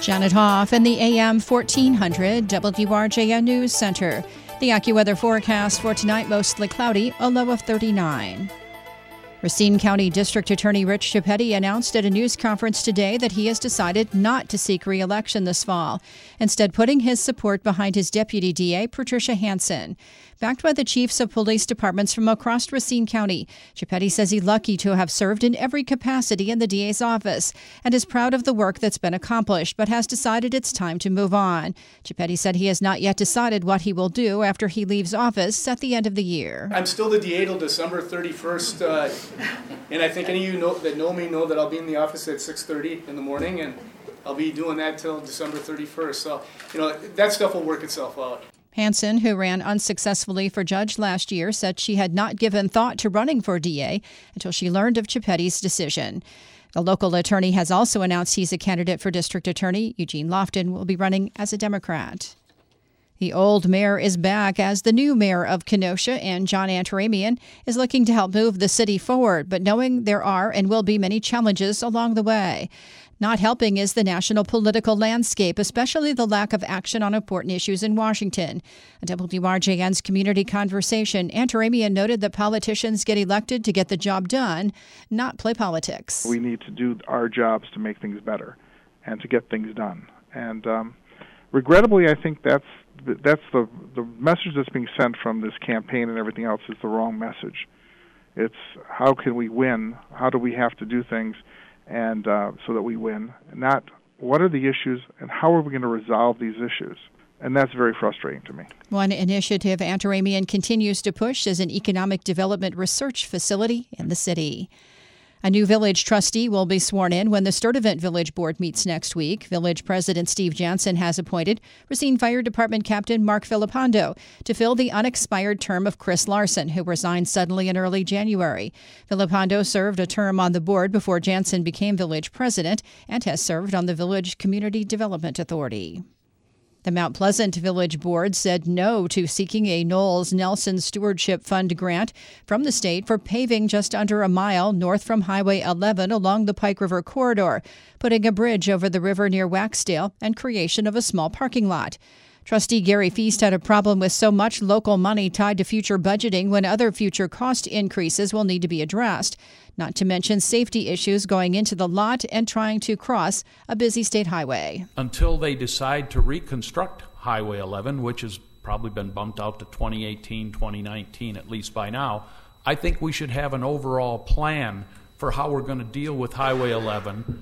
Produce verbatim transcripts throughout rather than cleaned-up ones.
Janet Hoff in the A M fourteen hundred W R J N News Center. The AccuWeather forecast for tonight, mostly cloudy, a low of thirty-nine. Racine County District Attorney Rich Chiappetti announced at a news conference today that he has decided not to seek re-election this fall, instead putting his support behind his deputy D A, Patricia Hansen. Backed by the chiefs of police departments from across Racine County, Chiappetti says he's lucky to have served in every capacity in the D A's office and is proud of the work that's been accomplished, but has decided it's time to move on. Chiappetti said he has not yet decided what he will do after he leaves office at the end of the year. I'm still the D A till December thirty-first, uh, and I think any of you know, that know me know that I'll be in the office at six thirty in the morning, and I'll be doing that till December thirty-first. So, you know, that stuff will work itself out. Hansen, who ran unsuccessfully for judge last year, said she had not given thought to running for D A until she learned of Chiappetti's decision. The local attorney has also announced he's a candidate for district attorney. Eugene Lofton will be running as a Democrat. The old mayor is back as the new mayor of Kenosha, and John Antaramian is looking to help move the city forward, but knowing there are and will be many challenges along the way. Not helping is the national political landscape, especially the lack of action on important issues in Washington. A W R J N's Community Conversation, Antaramian noted that politicians get elected to get the job done, not play politics. We need to do our jobs to make things better and to get things done. And um, regrettably, I think that's that's the the message that's being sent from this campaign and everything else is the wrong message. It's how can we win? How do we have to do things? And uh, so that we win, not what are the issues and how are we going to resolve these issues? And that's very frustrating to me. One initiative Antaramian continues to push is an economic development research facility in the city. A new village trustee will be sworn in when the Sturtevant Village Board meets next week. Village President Steve Jansen has appointed Racine Fire Department Captain Mark Filippondo to fill the unexpired term of Chris Larson, who resigned suddenly in early January. Filippondo served a term on the board before Jansen became village president and has served on the Village Community Development Authority. The Mount Pleasant Village Board said no to seeking a Knowles Nelson Stewardship Fund grant from the state for paving just under a mile north from Highway eleven along the Pike River corridor, putting a bridge over the river near Waxdale, and creation of a small parking lot. Trustee Gary Feast had a problem with so much local money tied to future budgeting when other future cost increases will need to be addressed, not to mention safety issues going into the lot and trying to cross a busy state highway. Until they decide to reconstruct Highway eleven, which has probably been bumped out to twenty eighteen, twenty nineteen, at least by now, I think we should have an overall plan for how we're going to deal with Highway eleven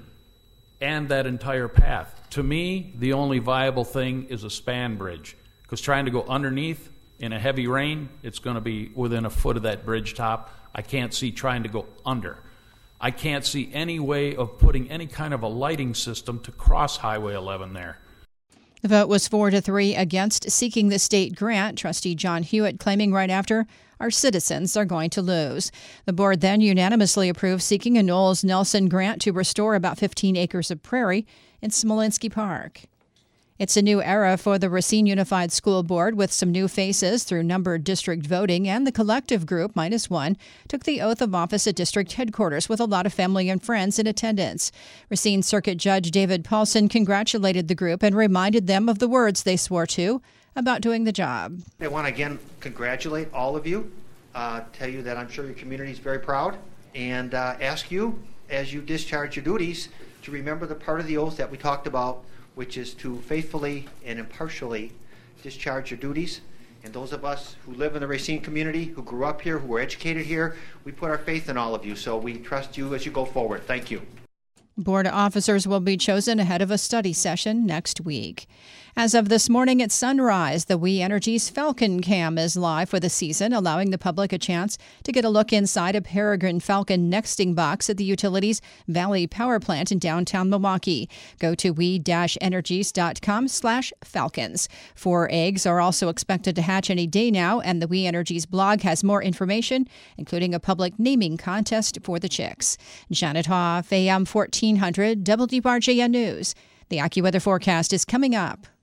and that entire path. To me, the only viable thing is a span bridge, because trying to go underneath in a heavy rain, it's going to be within a foot of that bridge top. I can't see trying to go under. I can't see any way of putting any kind of a lighting system to cross Highway eleven there. The vote was four to three against seeking the state grant, Trustee John Hewitt claiming right after, our citizens are going to lose. The board then unanimously approved seeking a Knowles Nelson grant to restore about fifteen acres of prairie in Smolinski Park. It's a new era for the Racine Unified School Board with some new faces through numbered district voting, and the collective group, minus one, took the oath of office at district headquarters with a lot of family and friends in attendance. Racine Circuit Judge David Paulson congratulated the group and reminded them of the words they swore to about doing the job. I want to again congratulate all of you, uh, tell you that I'm sure your community is very proud, and uh, ask you, as you discharge your duties, to remember the part of the oath that we talked about, which is to faithfully and impartially discharge your duties. And those of us who live in the Racine community, who grew up here, who were educated here, we put our faith in all of you. So we trust you as you go forward. Thank you. Board officers will be chosen ahead of a study session next week. As of this morning at sunrise, the We Energies Falcon Cam is live for the season, allowing the public a chance to get a look inside a Peregrine Falcon nesting box at the utilities Valley Power Plant in downtown Milwaukee. Go to we-energies.com slash falcons. Four eggs are also expected to hatch any day now, and the We Energies blog has more information, including a public naming contest for the chicks. Janet Hoff, A M fourteen hundred W R J N News. The AccuWeather forecast is coming up.